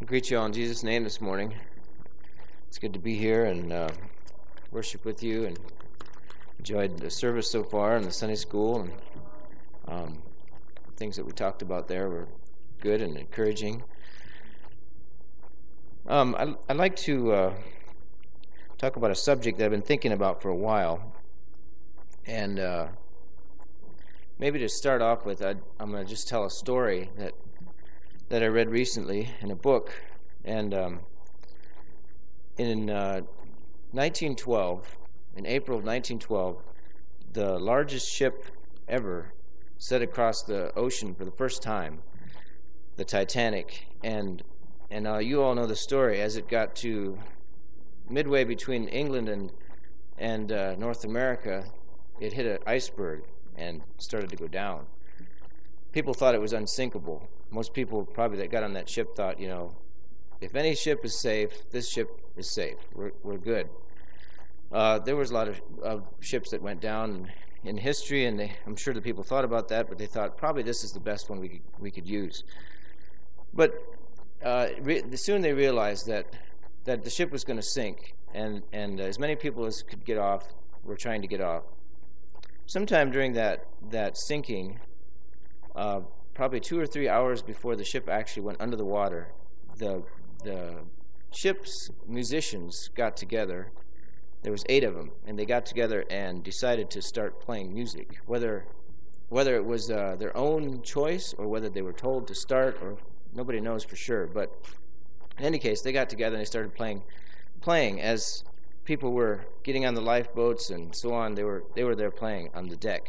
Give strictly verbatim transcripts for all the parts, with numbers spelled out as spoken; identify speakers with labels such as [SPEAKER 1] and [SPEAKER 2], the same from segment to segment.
[SPEAKER 1] greet you all in Jesus' name this morning. It's good to be here and uh, worship with you, and enjoyed the service so far and the Sunday school, and um, things that we talked about there were good and encouraging. Um, I, I'd like to uh, talk about a subject that I've been thinking about for a while, and uh, maybe to start off with, I'd, I'm going to just tell a story that that I read recently in a book. And um, in uh, nineteen twelve, in April of nineteen twelve, the largest ship ever set across the ocean for the first time, the Titanic. And and uh, you all know the story. As it got to midway between England and and uh, North America, it hit an iceberg and started to go down. People thought it was unsinkable. Most people probably that got on that ship thought, you know, if any ship is safe, this ship is safe. We're we're good. Uh, there was a lot of, of ships that went down in history, and they, I'm sure the people thought about that, but they thought probably this is the best one we could, we could use. But uh, re- soon they realized that that the ship was going to sink, and and as many people as could get off were trying to get off. Sometime during that that sinking, uh, probably two or three hours before the ship actually went under the water, the the ship's musicians got together. There was eight of them, and they got together and decided to start playing music. Whether whether it was uh, their own choice or whether they were told to start, or nobody knows for sure. But in any case, they got together and they started playing playing as people were getting on the lifeboats and so on. They were they were there playing on the deck.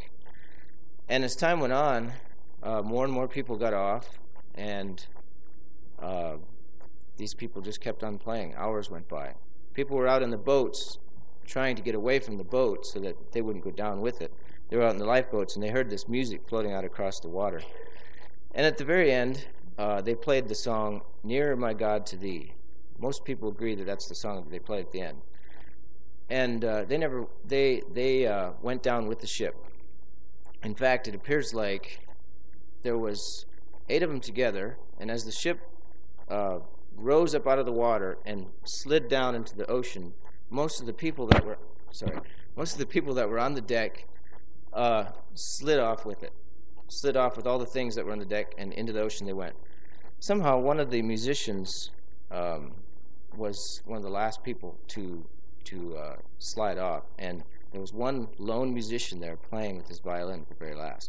[SPEAKER 1] And as time went on, Uh, more and more people got off, and uh, these people just kept on playing. Hours went by. People were out in the boats trying to get away from the boat so that they wouldn't go down with it. They were out in the lifeboats, and they heard this music floating out across the water. And at the very end, uh, they played the song, "Nearer, My God, to Thee." Most people agree that that's the song that they played at the end. And uh, they never, they, they uh, went down with the ship. In fact, it appears like there was eight of them together, and as the ship uh, rose up out of the water and slid down into the ocean, most of the people that were sorry, most of the people that were on the deck uh, slid off with it, slid off with all the things that were on the deck, and into the ocean they went. Somehow, one of the musicians um, was one of the last people to to uh, slide off, and there was one lone musician there playing with his violin at the very last.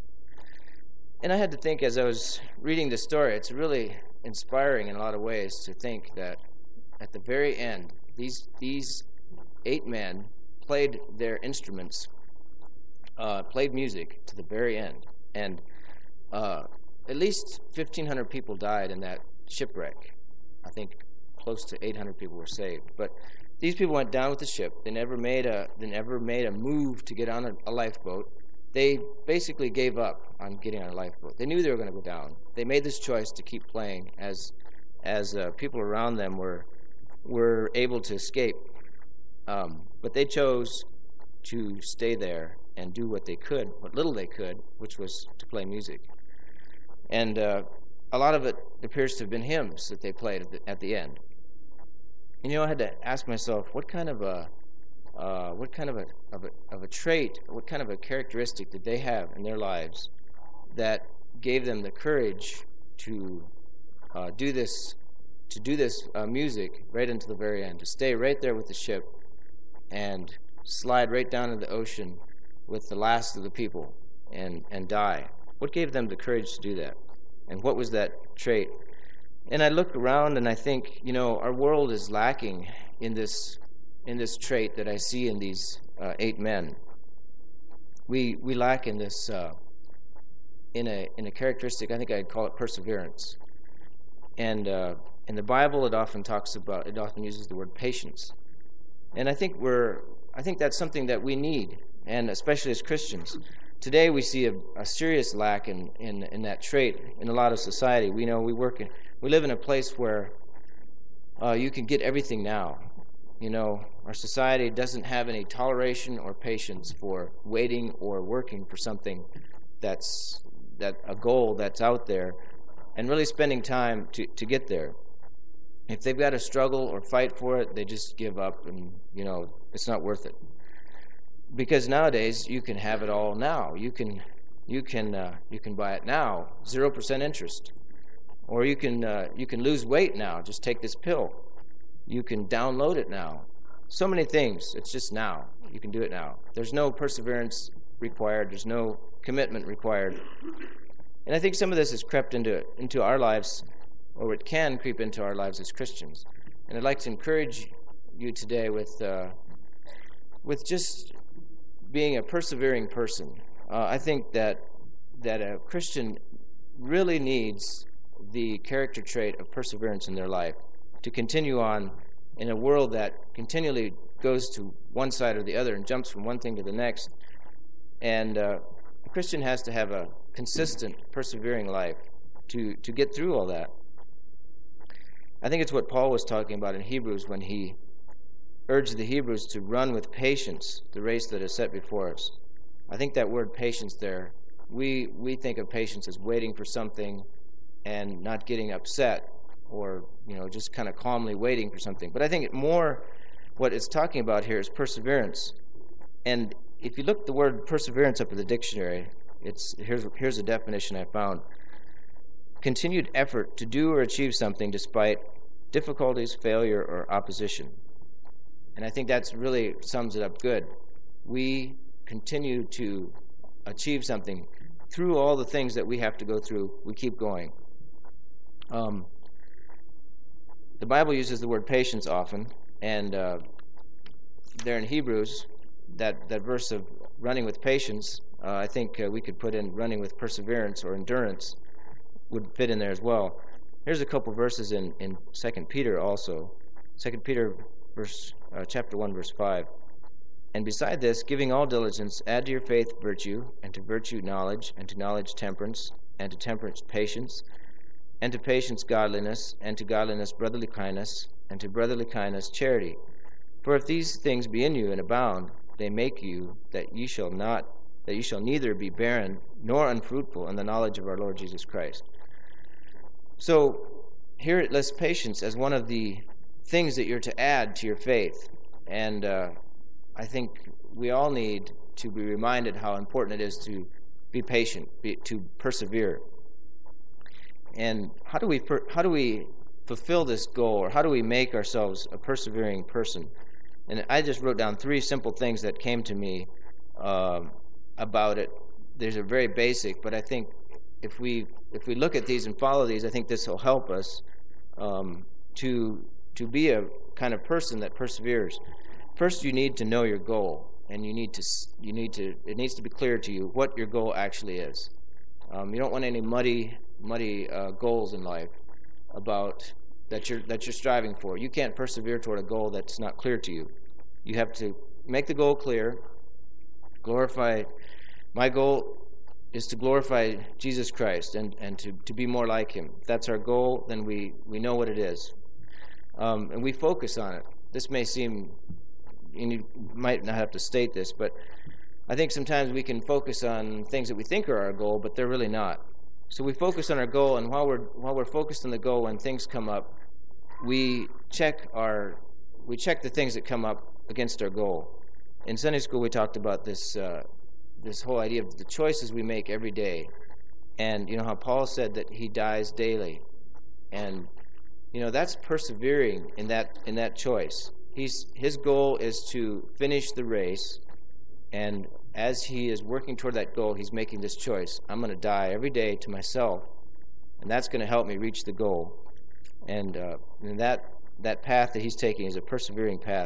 [SPEAKER 1] And I had to think, as I was reading the story, it's really inspiring in a lot of ways to think that at the very end, these these eight men played their instruments, uh, played music to the very end. And uh, at least fifteen hundred people died in that shipwreck. I think close to eight hundred people were saved. But these people went down with the ship. They never made a they never made a move to get on a, a lifeboat. They basically gave up on getting on a lifeboat. They knew they were going to go down. They made this choice to keep playing as as uh, people around them were were able to escape. Um, but they chose to stay there and do what they could, what little they could, which was to play music. And uh, a lot of it appears to have been hymns that they played at the, at the end. And, you know, I had to ask myself, what kind of a Uh, what kind of a, of a of a trait, what kind of a characteristic did they have in their lives that gave them the courage to uh, do this, to do this uh, music right into the very end, to stay right there with the ship and slide right down into the ocean with the last of the people and and die? What gave them the courage to do that? And what was that trait? And I look around and I think, you know, our world is lacking in this. in this trait that I see in these uh, eight men. We we lack in this uh, in a in a characteristic. I think I'd call it perseverance. And uh, in the Bible, it often talks about it often uses the word patience. And I think we're I think that's something that we need, and especially as Christians. Today we see a, a serious lack in, in in that trait in a lot of society. We know we work in we live in a place where uh, you can get everything now. You know, our society doesn't have any toleration or patience for waiting or working for something that's that a goal that's out there, and really spending time to, to get there. If they've got to struggle or fight for it, they just give up, and you know it's not worth it. Because nowadays you can have it all now. You can you can uh, you can buy it now, zero percent interest, or you can uh, you can lose weight now. Just take this pill. You can download it now. So many things. It's just now. You can do it now. There's no perseverance required. There's no commitment required. And I think some of this has crept into into our lives, or it can creep into our lives as Christians. And I'd like to encourage you today with uh, with just being a persevering person. Uh, I think that that a Christian really needs the character trait of perseverance in their life to continue on in a world that continually goes to one side or the other and jumps from one thing to the next. And uh, a Christian has to have a consistent, persevering life to, to get through all that. I think it's what Paul was talking about in Hebrews when he urged the Hebrews to run with patience the race that is set before us. I think that word patience there, we we think of patience as waiting for something and not getting upset, or you know just kind of calmly waiting for something. But I think it more what it's talking about here is perseverance. And if you look the word perseverance up in the dictionary, it's here's here's a definition I found. Continued effort to do or achieve something despite difficulties, failure, or opposition. And I think that's really sums it up good. We continue to achieve something through all the things that we have to go through. We keep going. Um, the Bible uses the word patience often, and uh, there in Hebrews, that, that verse of running with patience, uh, I think uh, we could put in running with perseverance or endurance would fit in there as well. Here's a couple verses in, in Second Peter also. Second Peter verse uh, chapter one, verse five. And beside this, giving all diligence, add to your faith virtue, and to virtue knowledge, and to knowledge temperance, and to temperance patience, and to patience godliness, and to godliness brotherly kindness, and to brotherly kindness charity. For if these things be in you and abound, they make you that ye shall not that ye shall neither be barren nor unfruitful in the knowledge of our Lord Jesus Christ. So here it lists patience as one of the things that you're to add to your faith. And uh, I think we all need to be reminded how important it is to be patient, be, to persevere. And how do we how do we fulfill this goal, or how do we make ourselves a persevering person? And I just wrote down three simple things that came to me uh, about it. These are very basic, but I think if we if we look at these and follow these, I think this will help us um, to to be a kind of person that perseveres. First, you need to know your goal, and you need to you need to it needs to be clear to you what your goal actually is. Um, you don't want any muddy muddy uh, goals in life about that you're that you're striving for. You can't persevere toward a goal that's not clear to you. You have to make the goal clear. Glorify. My goal is to glorify Jesus Christ and, and to, to be more like him. If that's our goal, then we, we know what it is. Um, and we focus on it. This may seem, you might not have to state this, but I think sometimes we can focus on things that we think are our goal, but they're really not. So we focus on our goal, and while we're while we're focused on the goal, when things come up, we check our we check the things that come up against our goal. In Sunday school, we talked about this uh, this whole idea of the choices we make every day, and you know how Paul said that he dies daily, and you know that's persevering in that in that choice. He's his goal is to finish the race, and as he is working toward that goal, he's making this choice. I'm going to die every day to myself, and that's going to help me reach the goal. And, uh, and that that path that he's taking is a persevering path.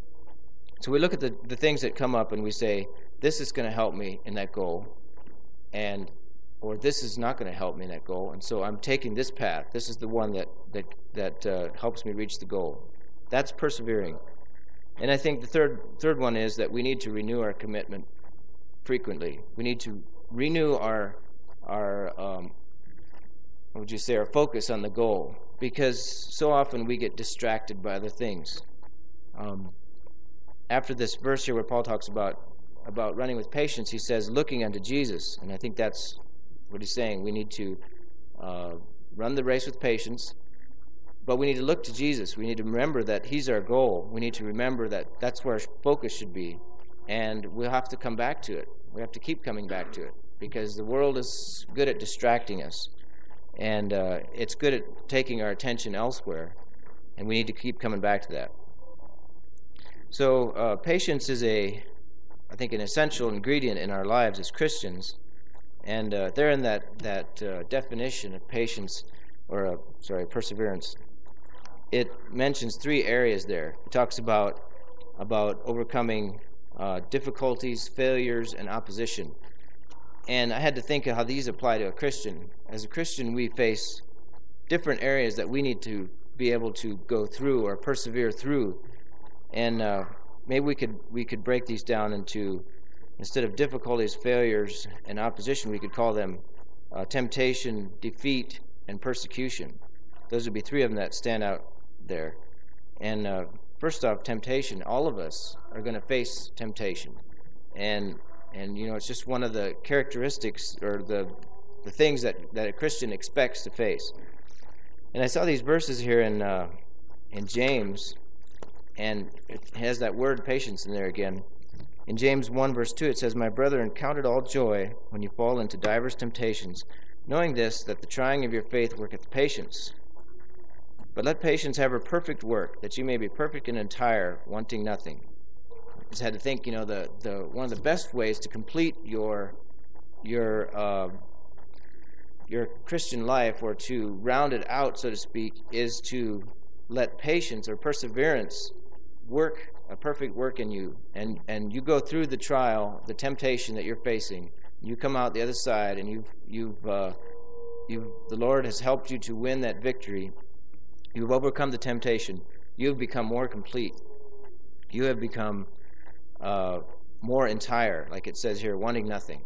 [SPEAKER 1] So we look at the, the things that come up and we say, this is going to help me in that goal, and or this is not going to help me in that goal. And so I'm taking this path. This is the one that that that uh, helps me reach the goal. That's persevering. And I think the third third one is that we need to renew our commitment frequently. We need to renew our our um, what would you say our focus on the goal, because so often we get distracted by other things. Um, after this verse here where Paul talks about about running with patience, he says looking unto Jesus, and I think that's what he's saying. We need to uh, run the race with patience, but we need to look to Jesus. We need to remember that he's our goal. We need to remember that that's where our focus should be. And we'll have to come back to it. We have to keep coming back to it because the world is good at distracting us. And uh, it's good at taking our attention elsewhere. And we need to keep coming back to that. So uh, patience is a, I think, an essential ingredient in our lives as Christians. And uh, there in that, that uh, definition of patience, or uh, sorry, perseverance, it mentions three areas there. It talks about, about overcoming uh, difficulties, failures, and opposition. And I had to think of how these apply to a Christian. As a Christian, we face different areas that we need to be able to go through or persevere through. And uh, maybe we could we could break these down into, instead of difficulties, failures, and opposition, we could call them uh, temptation, defeat, and persecution. Those would be three of them that stand out there. And uh, first off, temptation. All of us are going to face temptation. And, and you know, it's just one of the characteristics or the the things that, that a Christian expects to face. And I saw these verses here in uh, in James, and it has that word patience in there again. In James one, verse two, it says, "My brethren, count it all joy when you fall into divers temptations, knowing this, that the trying of your faith worketh patience. But let patience have her perfect work, that you may be perfect and entire, wanting nothing." I just had to think, you know, the, the one of the best ways to complete your your uh, your Christian life, or to round it out, so to speak, is to let patience or perseverance work a perfect work in you, and and you go through the trial, the temptation that you're facing. You come out the other side, and you've you've uh, you've the Lord has helped you to win that victory. You've overcome the temptation. You've become more complete. You have become uh, more entire, like it says here, wanting nothing.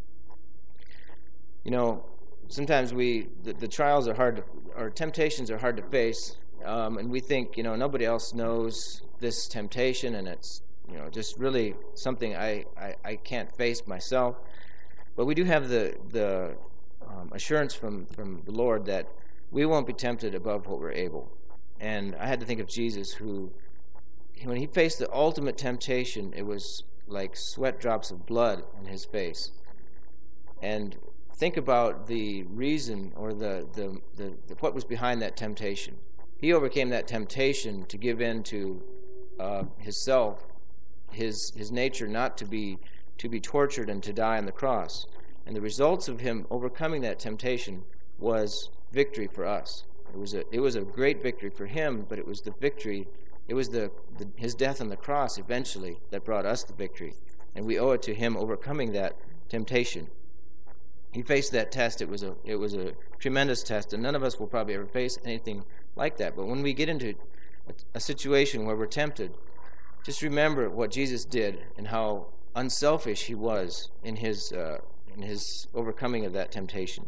[SPEAKER 1] You know, sometimes we the, the trials are hard to, or temptations are hard to face, um, and we think, you know, nobody else knows this temptation, and it's, you know, just really something I, I, I can't face myself. But we do have the the um, assurance from, from the Lord that we won't be tempted above what we're able. And I had to think of Jesus, who, when he faced the ultimate temptation, it was like sweat drops of blood on his face. And think about the reason, or the, the, the, the what was behind that temptation. He overcame that temptation to give in to uh, his self, his his nature, not to be to be tortured and to die on the cross. And the results of him overcoming that temptation was victory for us. It was a it was a great victory for him, but it was the victory, it was the, the his death on the cross eventually that brought us the victory. And we owe it to him overcoming that temptation. He faced that test. It was a it was a tremendous test, and none of us will probably ever face anything like that. But when we get into a, a situation where we're tempted, just remember what Jesus did and how unselfish he was in his uh, in his overcoming of that temptation.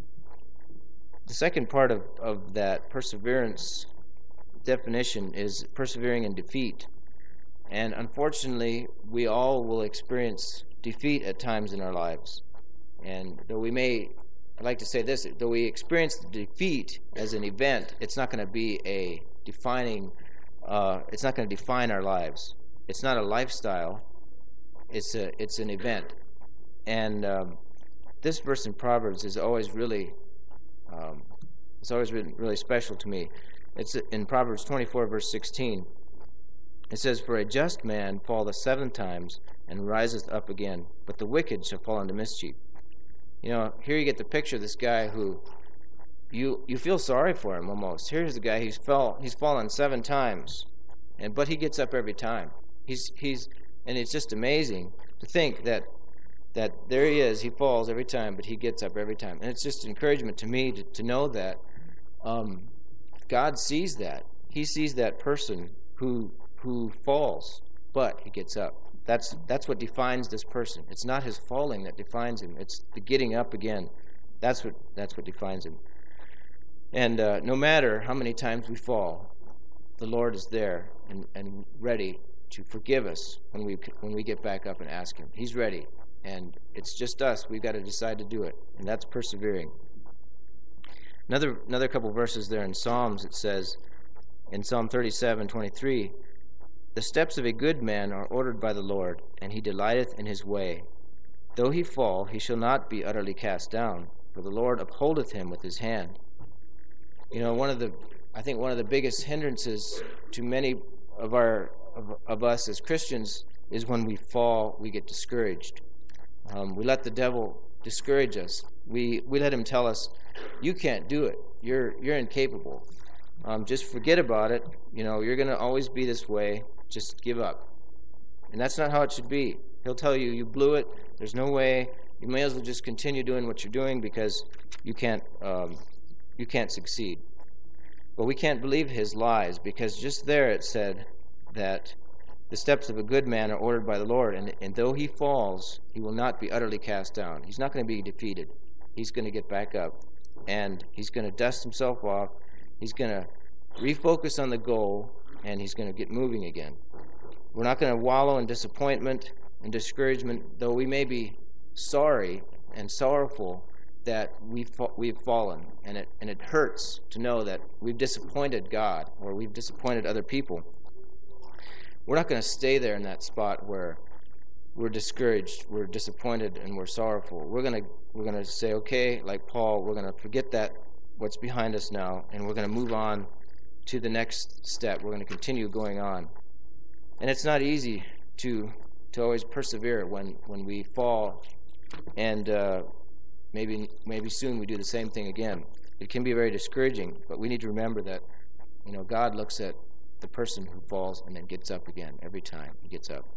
[SPEAKER 1] The second part of, of that perseverance definition is persevering in defeat. And unfortunately, we all will experience defeat at times in our lives. And though we may, I'd like to say this, though we experience the defeat as an event, it's not going to be a defining, uh, it's not going to define our lives. It's not a lifestyle. It's a, it's an event. And um, this verse in Proverbs is always really, um, it's always been really special to me. It's in Proverbs twenty-four, verse sixteen. It says, "For a just man falleth seven times and riseth up again, but the wicked shall fall into mischief." You know, here you get the picture of this guy who you you feel sorry for him almost. Here's the guy who's fell he's fallen seven times, and but he gets up every time. He's he's and it's just amazing to think that that there he is, he falls every time, but he gets up every time. And it's just encouragement to me to, to know that um, God sees that. He sees that person who who falls, but he gets up. That's that's what defines this person. It's not his falling that defines him. It's the getting up again. That's what that's what defines him. And uh, no matter how many times we fall, the Lord is there and, and ready to forgive us when we when we get back up and ask him. He's ready. And it's just us. We've got to decide to do it. And that's persevering. Another another couple verses there in Psalms, it says, in Psalm thirty-seven twenty-three, the steps of a good man are ordered by the Lord, and he delighteth in his way. Though he fall, he shall not be utterly cast down, for the Lord upholdeth him with his hand. You know, one of the, I think one of the biggest hindrances to many of our of, of us as Christians is when we fall, we get discouraged. Um, we let the devil discourage us. We we let him tell us, "You can't do it. You're you're incapable. Um, just forget about it. You know, you're going to always be this way. Just give up." And that's not how it should be. He'll tell you, "You blew it. There's no way. You may as well just continue doing what you're doing because you can't um, you can't succeed." But we can't believe his lies, because just there it said that the steps of a good man are ordered by the Lord, and, and though he falls, he will not be utterly cast down. He's not going to be defeated. He's going to get back up, and he's going to dust himself off. He's going to refocus on the goal, and he's going to get moving again. We're not going to wallow in disappointment and discouragement, though we may be sorry and sorrowful that we've we've fallen, and it and it hurts to know that we've disappointed God or we've disappointed other people. We're not going to stay there in that spot where we're discouraged, we're disappointed, and we're sorrowful. We're going to we're going to say, okay, like Paul, we're going to forget that what's behind us now, and we're going to move on to the next step. We're going to continue going on. And it's not easy to to always persevere when, when we fall, and uh, maybe maybe soon we do the same thing again. It can be very discouraging, but we need to remember that, you know, God looks at the person who falls and then gets up again every time he gets up.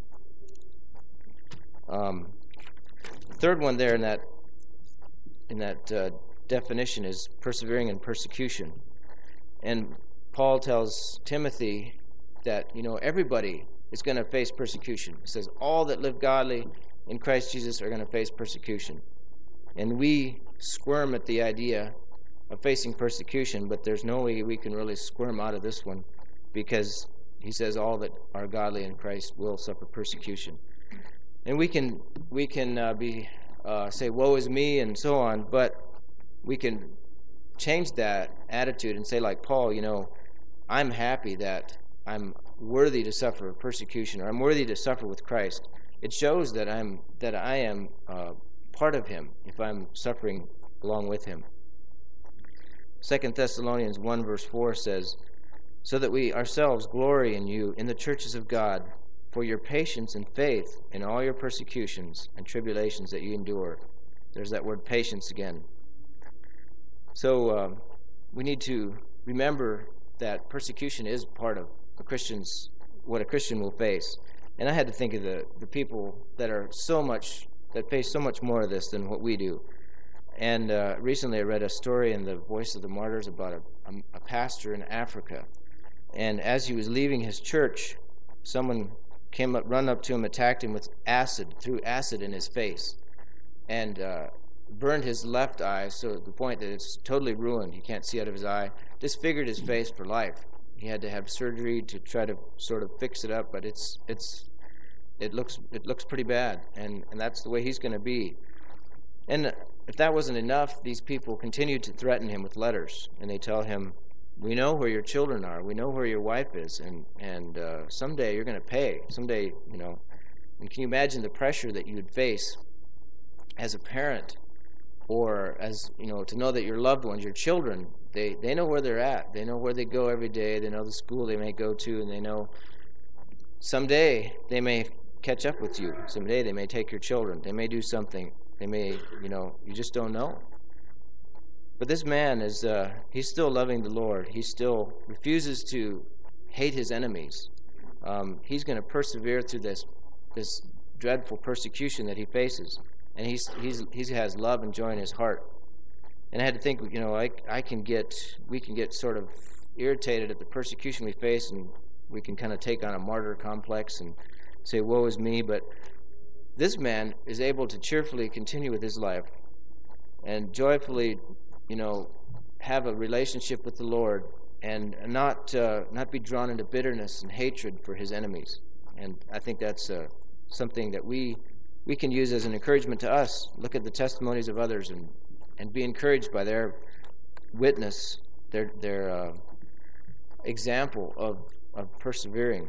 [SPEAKER 1] Um, the third one there in that in that uh, definition is persevering in persecution. And Paul tells Timothy that, you know, everybody is going to face persecution. He says all that live godly in Christ Jesus are going to face persecution. And we squirm at the idea of facing persecution, but there's no way we can really squirm out of this one, because he says all that are godly in Christ will suffer persecution. And we can we can uh, be uh, say, woe is me, and so on, but we can change that attitude and say, like Paul, you know, I'm happy that I'm worthy to suffer persecution, or I'm worthy to suffer with Christ. It shows that I'm that I am uh, part of him if I'm suffering along with him. Second Thessalonians one verse four says, so that we ourselves glory in you in the churches of God for your patience and faith in all your persecutions and tribulations that you endure. There's that word patience again. So uh, we need to remember that persecution is part of a Christian's, what a Christian will face. And I had to think of the, the people that are so much, that face so much more of this than what we do. And uh, recently I read a story in the Voice of the Martyrs about a, a, a pastor in Africa. And as he was leaving his church, someone came up, run up to him, attacked him with acid, threw acid in his face, and uh, burned his left eye, so to the point that it's totally ruined. He can't see out of his eye. Disfigured his face for life. He had to have surgery to try to sort of fix it up, but it's it's it looks it looks pretty bad, and and that's the way he's going to be. And if that wasn't enough, these people continued to threaten him with letters, and they tell him, we know where your children are, we know where your wife is, and and uh, someday you're going to pay. Someday, you know. And can you imagine the pressure that you would face as a parent, or as, you know, to know that your loved ones, your children, they, they know where they're at. They know where they go every day. They know the school they may go to, and they know someday they may catch up with you. Someday they may take your children. They may do something. They may, you know, you just don't know. But this man is, uh, he's still loving the Lord. He still refuses to hate his enemies. Um, he's going to persevere through this this dreadful persecution that he faces. And he's he's he has love and joy in his heart. And I had to think, you know, I I can get we can get sort of irritated at the persecution we face, and we can kind of take on a martyr complex and say, woe is me. But this man is able to cheerfully continue with his life and joyfully, you know, have a relationship with the Lord, and not uh, not be drawn into bitterness and hatred for his enemies. And I think that's uh, something that we we can use as an encouragement to us. Look at the testimonies of others and, and be encouraged by their witness, their their uh, example of, of persevering.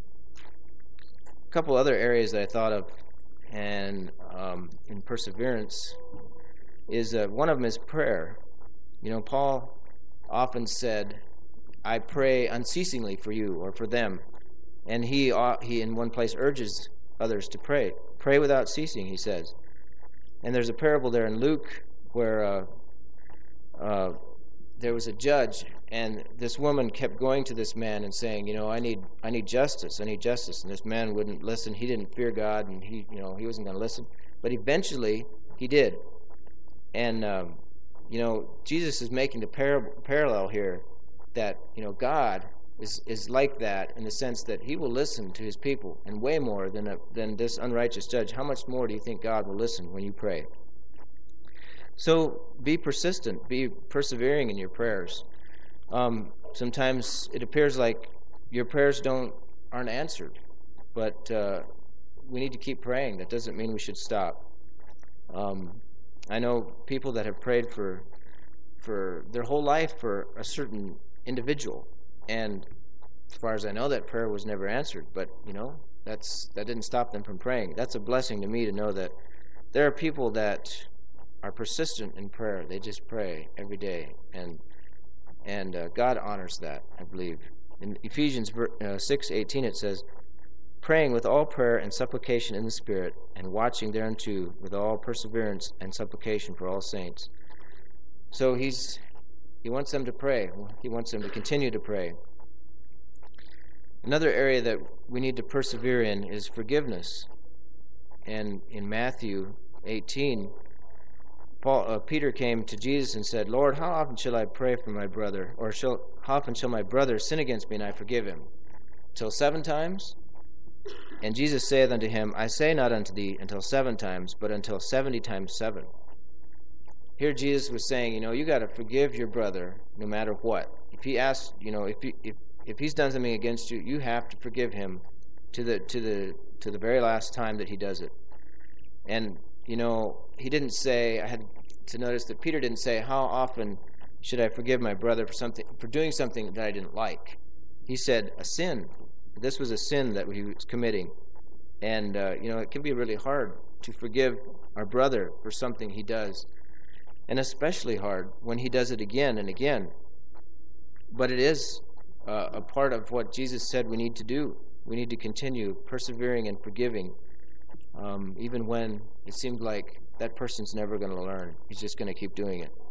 [SPEAKER 1] A couple other areas that I thought of and um, in perseverance is uh, one of them is prayer. You know, Paul often said, I pray unceasingly for you or for them. And he, uh, he in one place urges others to pray. Pray without ceasing, he says. And there's a parable there in Luke where uh, uh, there was a judge, and this woman kept going to this man and saying, you know, I need I need justice, I need justice. And this man wouldn't listen. He didn't fear God, and he, you know, he wasn't going to listen. But eventually, he did. And, um, you know, Jesus is making the par- parallel here that, you know, God is, is like that in the sense that he will listen to his people, and way more than a, than this unrighteous judge. How much more do you think God will listen when you pray? So be persistent, be persevering in your prayers. Um, sometimes it appears like your prayers don't aren't answered, but uh, we need to keep praying. That doesn't mean we should stop. Um, I know people that have prayed for for their whole life for a certain individual, and as far as I know, that prayer was never answered. But you know, that's that didn't stop them from praying. That's a blessing to me to know that there are people that are persistent in prayer. They just pray every day, and and uh, God honors that, I believe. In Ephesians uh, six eighteen, it says, praying with all prayer and supplication in the Spirit, and watching thereunto with all perseverance and supplication for all saints. So he's he wants them to pray. He wants them to continue to pray. Another area that we need to persevere in is forgiveness. And in Matthew eighteen, Paul, uh, Peter came to Jesus and said, Lord, how often shall I pray for my brother? Or shall, how often shall my brother sin against me and I forgive him? Till seven times? And Jesus saith unto him, I say not unto thee until seven times, but until seventy times seven. Here Jesus was saying, you know, you got to forgive your brother no matter what. If he asks, you know, if he, if if he's done something against you, you have to forgive him to the to the to the very last time that he does it. And you know, he didn't say, I had to notice that Peter didn't say, how often should I forgive my brother for something, for doing something that I didn't like? He said, a sin. This was a sin that he was committing. And, uh, you know, it can be really hard to forgive our brother for something he does. And especially hard when he does it again and again. But it is uh, a part of what Jesus said we need to do. We need to continue persevering and forgiving. Um, even when it seemed like that person's never going to learn. He's just going to keep doing it.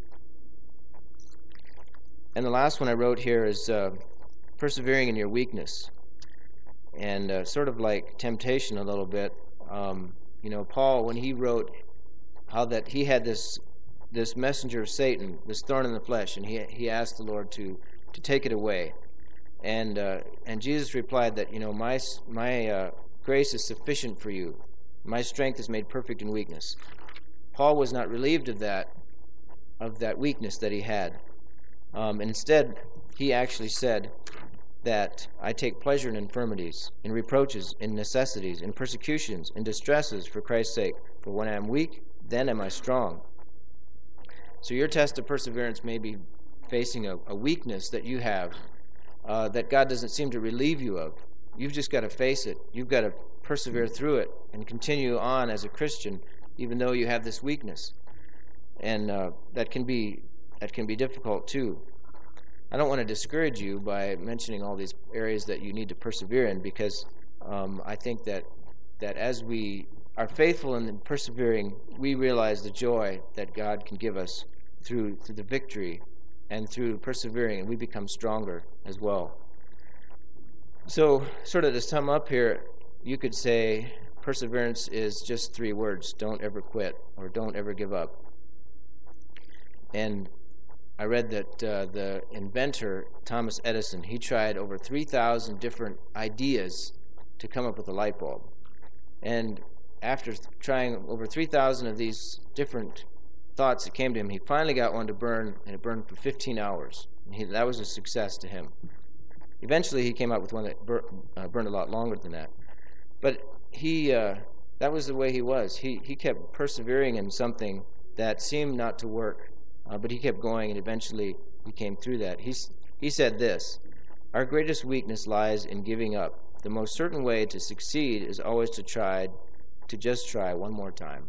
[SPEAKER 1] And the last one I wrote here is uh, persevering in your weakness. And uh, sort of like temptation a little bit. Um, you know, Paul, when he wrote how that he had this this messenger of Satan, this thorn in the flesh, and he he asked the Lord to, to take it away. And uh, and Jesus replied that, you know, my my uh, grace is sufficient for you. My strength is made perfect in weakness. Paul was not relieved of that, of that weakness that he had. Um, instead, he actually said that I take pleasure in infirmities, in reproaches, in necessities, in persecutions, in distresses for Christ's sake. For when I am weak, then am I strong. So your test of perseverance may be facing a, a weakness that you have uh, that God doesn't seem to relieve you of. You've just got to face it. You've got to persevere through it and continue on as a Christian, even though you have this weakness. And uh, that can be that can be difficult too. I don't want to discourage you by mentioning all these areas that you need to persevere in, because um, I think that that as we are faithful in persevering, we realize the joy that God can give us through through the victory and through persevering, and we become stronger as well. So, sort of to sum up here, you could say perseverance is just three words: don't ever quit, or don't ever give up. And I read that uh, the inventor, Thomas Edison, he tried over three thousand different ideas to come up with a light bulb. And after trying over three thousand of these different thoughts that came to him, he finally got one to burn, and it burned for fifteen hours. And he, that was a success to him. Eventually, he came up with one that bur- uh, burned a lot longer than that. But he, uh, that was the way he was. He he kept persevering in something that seemed not to work. uh, but he kept going, and eventually he came through that. He's, he said this: "Our greatest weakness lies in giving up. The most certain way to succeed is always to try, to just try one more time."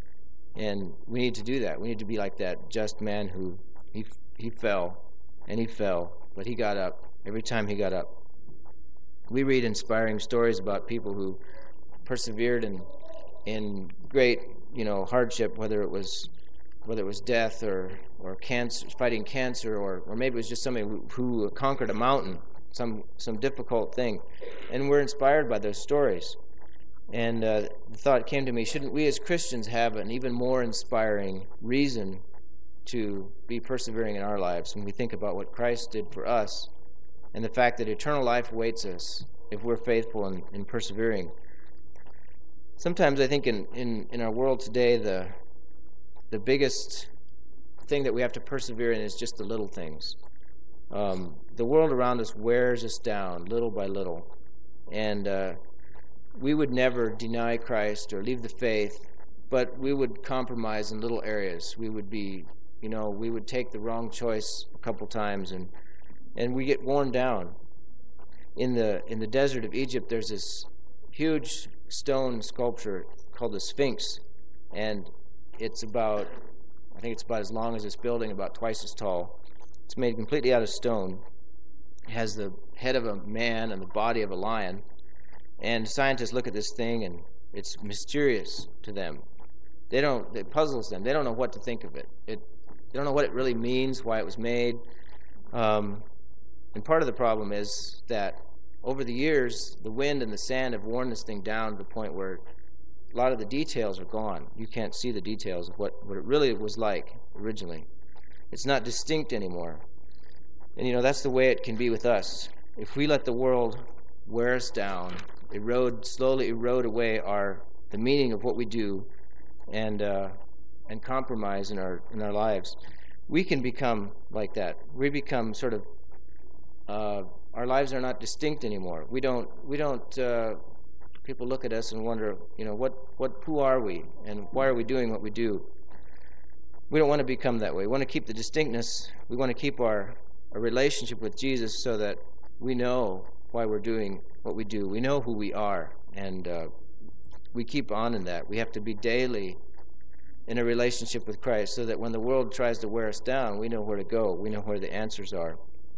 [SPEAKER 1] And we need to do that. We need to be like that just man who he he fell, and he fell, but he got up every time he got up. We read inspiring stories about people who persevered in in great, you know, hardship, whether it was whether it was death or or cancer, fighting cancer, or or maybe it was just somebody who, who conquered a mountain, some some difficult thing, and we're inspired by those stories. And uh, the thought came to me: shouldn't we as Christians have an even more inspiring reason to be persevering in our lives when we think about what Christ did for us, and the fact that eternal life awaits us if we're faithful in, in persevering? Sometimes I think in, in, in our world today, the the biggest thing that we have to persevere in is just the little things. Um, the world around us wears us down little by little, and uh, we would never deny Christ or leave the faith, but we would compromise in little areas. We would be, you know, we would take the wrong choice a couple times, and and we get worn down. In the in the desert of Egypt, there's this huge stone sculpture called the Sphinx, and it's about, I think it's about as long as this building, about twice as tall. It's made completely out of stone. It has the head of a man and the body of a lion. And scientists look at this thing, and it's mysterious to them. They don't, it puzzles them. They don't know what to think of it. It they don't know what it really means, why it was made. Um, and part of the problem is that over the years, the wind and the sand have worn this thing down to the point where a lot of the details are gone. You can't see the details of what, what it really was like originally. It's not distinct anymore. And, you know, that's the way it can be with us. If we let the world wear us down, erode, slowly erode away our the meaning of what we do, and uh, and compromise in our in our lives, we can become like that. We become sort of uh, our lives are not distinct anymore. We don't we don't. Uh, people look at us and wonder, you know, what what who are we, and why are we doing what we do? We don't want to become that way. We want to keep the distinctness. We want to keep our, our relationship with Jesus so that we know why we're doing what we do. We know who we are, and uh, we keep on in that. We have to be daily in a relationship with Christ so that when the world tries to wear us down, we know where to go. We know where the answers are.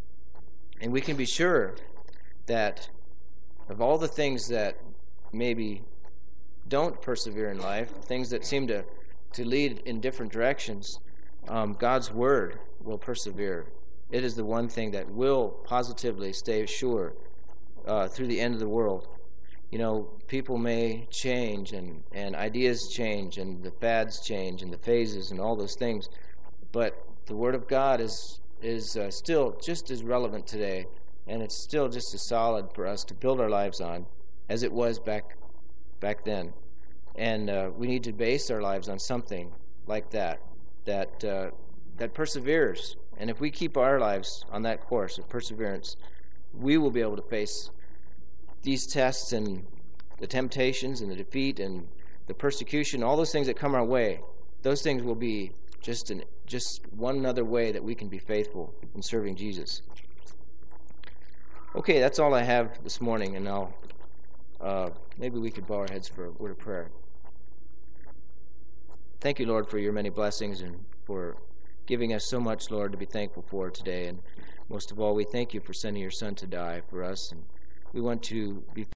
[SPEAKER 1] And we can be sure that of all the things that maybe don't persevere in life, things that seem to, to lead in different directions, um, God's Word will persevere. It is the one thing that will positively stay sure uh, through the end of the world. You know, people may change, and, and ideas change, and the fads change, and the phases, and all those things, but the Word of God is is uh, still just as relevant today, and it's still just as solid for us to build our lives on as it was back back then. And uh, we need to base our lives on something like that, that uh, that perseveres. And if we keep our lives on that course of perseverance, we will be able to face these tests and the temptations and the defeat and the persecution, all those things that come our way. Those things will be just an, just one other way that we can be faithful in serving Jesus. Okay, that's all I have this morning, and I'll uh, maybe we could bow our heads for a word of prayer. Thank you, Lord, for your many blessings and for giving us so much, Lord, to be thankful for today. And most of all, we thank you for sending your Son to die for us. And we want to be